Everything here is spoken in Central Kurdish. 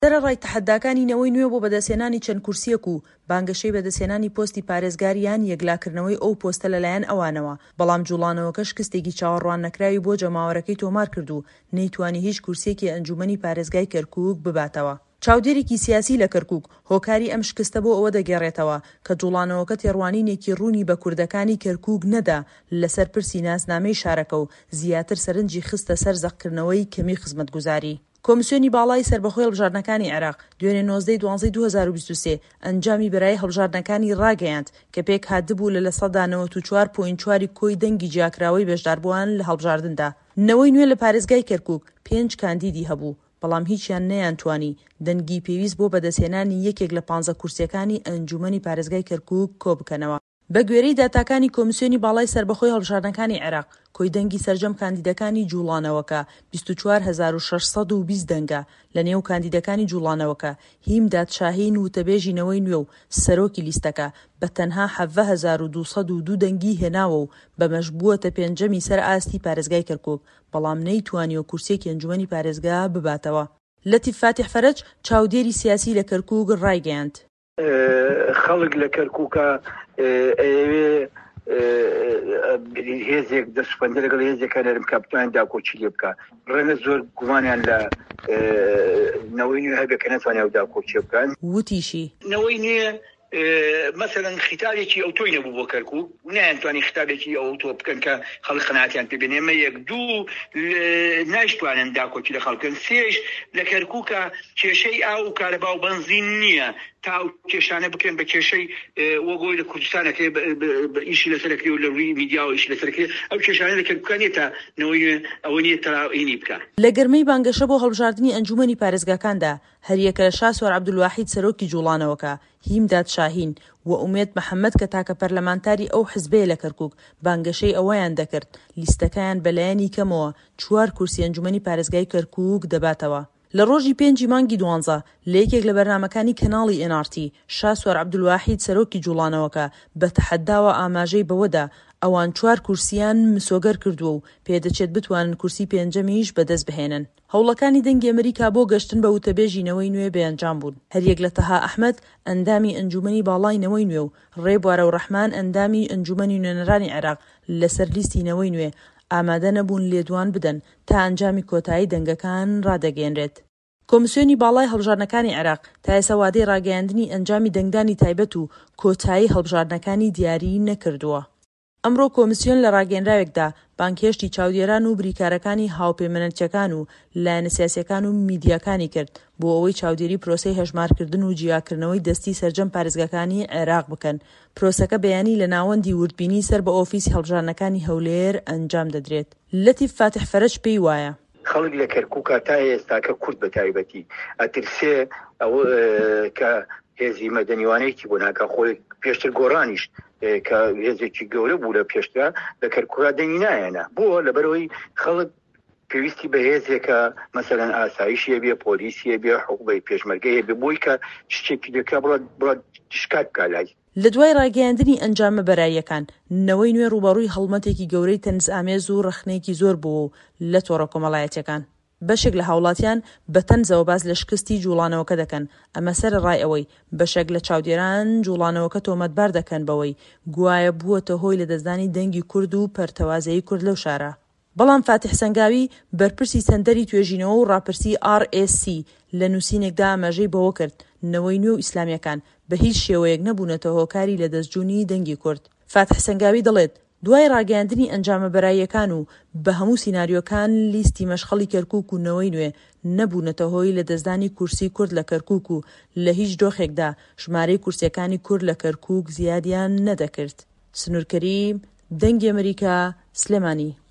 سەرەڕای تەحەداکانی نەوەی نوێ بۆ بەدەستهێنانی چەند کورسیەک و بانگەشەی بەدەستهێنانی پۆستی پارێزگاریان یەکلاکردنەوەی ئەو پۆستە لەلایەن ئەوانەوە، بەڵام جوڵانەوەکە شکستێکی چاوەڕوان نەکراوی بۆ جەماوەرەکەی تۆمار کرد و نەیتوانی هیچ کورسیەکی ئەنجومەنی پارێزگای کەرکووک بباتەوە. چاودێرێکی سیاسی لە کەرکووک هۆکاری ئەم شکستە بۆ ئەوە دەگێڕێتەوە کە جوڵانەوەکە تێڕوانینێکی ڕوونی بە کوردەکانی کەرکووک نەدا لەسەر پرسی ناسنامەی شارەکە و زیاتر سەرنجی خستە سەر زەقکردنەوەی کەمی خزمەتگوزاری. کۆمیسیۆنی باڵای سەربەخۆی هەڵبژاردنەکانی عێراق دوێنێ 19/12/2023 ئەنجامی بەرای هەڵبژاردنەکانی ڕاگەیاند کە پێک هاتبوو لە 94.4 کۆی دەنگی جیاکراوەی بەشداربووان لە هەڵبژاردندا. نەوەی نوێ لە پارێزگای کەرکووک 5 کاندیدی هەبوو، بەڵام هیچیان نەیانتوانی دەنگی پێویست بۆ بەدەستهێنانی یەکێک لە 15 کورسیەکانی ئەنجومەنی پارێزگای کەرکووک کۆ بکەنەوە. بە گوێرەی داتاکانی کۆمیسیۆنی باڵای سەربەخۆی هەڵبژاردنەکانی عێراق، کۆی دەنگی سەرجەم کاندیدەکانی جوڵانەوەکە 24620 دەنگە. لە نێو کاندیدەکانی جوڵانەوەکە هیم دادشاهین وتەبێژی نەوەی نوێ و سەرۆکی لیستەکە بە تەنها 17202 دەنگی هێناوە و بەمەش بووەتە پێنجەمی سەر ئاستی پارێزگای کەرکووک، بەڵام نەیتوانیوە کورسێکی ئەنجومەنی پارێزگا بباتەوە. لەتیف فاتح فەرەج چاودێری سیاسی لە کەرکووک ڕایگەیاند. خەڵک لە کەرکووکە هێزێک دەسوپەندە لەگەڵ هێزێکە لەرم کاپتان داکۆچی لێ بکە، ڕەنە زۆر گومانیان لە نەوەی نوێ هەبێ کە نەتوانێ ئەو داکۆچی بکەن. وتیشی نەوەی نوێ مثلا خیتابێکی ئەوتۆی نەبوو بۆ کەرکووک، نایانتوانی خیتابێکی ئەوتۆ بکەن کە خەڵک قەناعەتیان پێ بێنێ. ئەمە یەک. دوو، نایتوانن داکۆچی لە خەڵکن. سێش، لە کەرکووکە کێشەی ئاو و کارەبا و بەنزین نییە تا ئەو کێشانە بکەن بە کێشەی وەگۆی لە کوردستانەکە ئیشی لەسەرەکرێ و لە ڕووی میدیا و ئیشی لەسەرەکرێ. ئەو کێشانە لە کەرکووکە نیە تا نەوەی ئەوە نیە تەواوی بکە. لە گەرمەی بانگەشە بۆ هەڵبژاردننی ئەنجومەنی پارێزگاکاندا هەریەکە لە شاسوار عەبدولواحید سەرۆکی جوڵانەوەکە، هیم دادشاهین و ئومێد محەممەد کە تاکە پەرلەمانتاری ئەو حزبەیە لە کەرکووک بانگەشەی ئەوەیان دەکرد لیستەکەیان بەلایەنی کەمەوە 4 کورسی ئەنجومەنی پارێزگای کەرکووک دەباتەوە. لە ڕۆژی 5 مانگی 12 لە یەکێک لە بەرنامەکانی کەناڵی NRT شاسوار عەبدولواحید سەرۆکی جوڵانەوەکە بە تەحەداوە ئاماژەی بەوەدا ئەوان 4 کورسیان مسۆگەر کردووە و پێدەچێت بتوانن کورسی پێنجەمیش بەدەست بهێنن. هەوڵەکانی دەنگی ئەمریکا بۆ گەشتن بە وتەبێژی نەوەی نوێ بەیانجام بوون. هەریەک لە تەها ئەحمەد ئەندامی ئەنجومەنی باڵای نەوەی نوێ و ڕێبوارە و ڕەحمان ئەندامی ئەنجومەنی نوێنەرانی عێراق لەسەر لیستی نەوەی نوێ ئامادە نەبوون لێدوان بدەن تا ئەنجامی کۆتایی دەنگەکان ڕادەگەێنرێت. کۆمیسیۆنی باڵای هەڵبژاردنەکانی عێراق تا ئێستا وادەی ڕاگەیاندنی ئەنجامی دەنگدانی تایبەت و کۆتایی هەڵبژاردنەکانی دیاری نەکردووە. ئەمڕۆ کۆمیسیۆن لە ڕاگەیەنراوێکدا بانکێشتی چاودێران و بریکارەکانی هاوپەیمانەتیەکان و لایەنە سیاسیەکان و میدیاکانی کرد بۆ ئەوەی چاودێری پرۆسەی هەژمارکردن و جیاکردنەوەی دەستی سەرجەم پارێزگاکانی عێراق بکەن. پرۆسەکە بەیانی لە ناوەندی وردبینی سەر بە ئۆفیسی هەڵبژاردنەکانی هەولێر ئەنجام دەدرێت. لەتیف فاتح فەرەج پێی وایە خەڵک لە کەرکووکە تا ئێستاکە کورد بە تایبەتی ئەترسێ ئەوە کە هێزی مەدەنیوانەیەکی بۆ ناکە خۆی پێشتر گۆڕانیش کە هێزێکی گەورە بوو لە پێشترا لە کەرکووکە دەنگی نایەنە بۆ لەبەرەوەی خەڵک پێویستی بە هێزێکە مەسەلەن ئاسایشیە بێ، پۆلیسیە بێ، حقوقی پێشمەرگەیە بێ، بۆی کە شتێکی دەکا بڕات شکات بکا لای. لە دوای ڕاگەیاندنی ئەنجامە بەراییەکان نەوەی نوێ ڕوبەڕووی هەڵمەتێکی گەورەی تەنزئامێز و ڕەخنەیەکی زۆر بوو لە تۆڕە کۆمەڵایەتیەکان. بەشێک لە هاوڵاتیان بە تەنزەوە باز لە شکستی جوڵانەوەکە دەکەن. ئەمە سەرەڕای ئەوەی بەشێک لە چاودێران جوڵانەوەکە تۆمەتبار دەکەن بەوەی گوایە بووەتە هۆی لە دەستدانی دەنگی کورد و پەرتەوازەیی کورد لەو شارە. بەڵام فاتح سەنگاوی بەرپرسی سەندەری توێژینەوە و ڕاپرسی RSC لە نووسینێکدا ئاماژەی بەوە کرد نەوەی نوێ و ئیسلامیەکان بە هیچ شێوەیەک نەبوونەتە هۆکاری لە دەستجوونی دەنگی کورد. فاتح سەنگاوی دەڵێت دوای ڕاگەیاندنی ئەنجامە بەراییەکان و بە هەموو سیناریۆکان لیستی مەشخەڵی کەرکووک و نەوەی نوێ نەبوونەتە هۆی لە دەستدانی کورسی کورد لە کەرکووک و لە هیچ دۆخێکدا ژمارەی کورسیەکانی کورد لە کەرکووک زیادیان نەدەکرد. سنوورکەریم، دەنگی ئەمریکا، سلێمانی.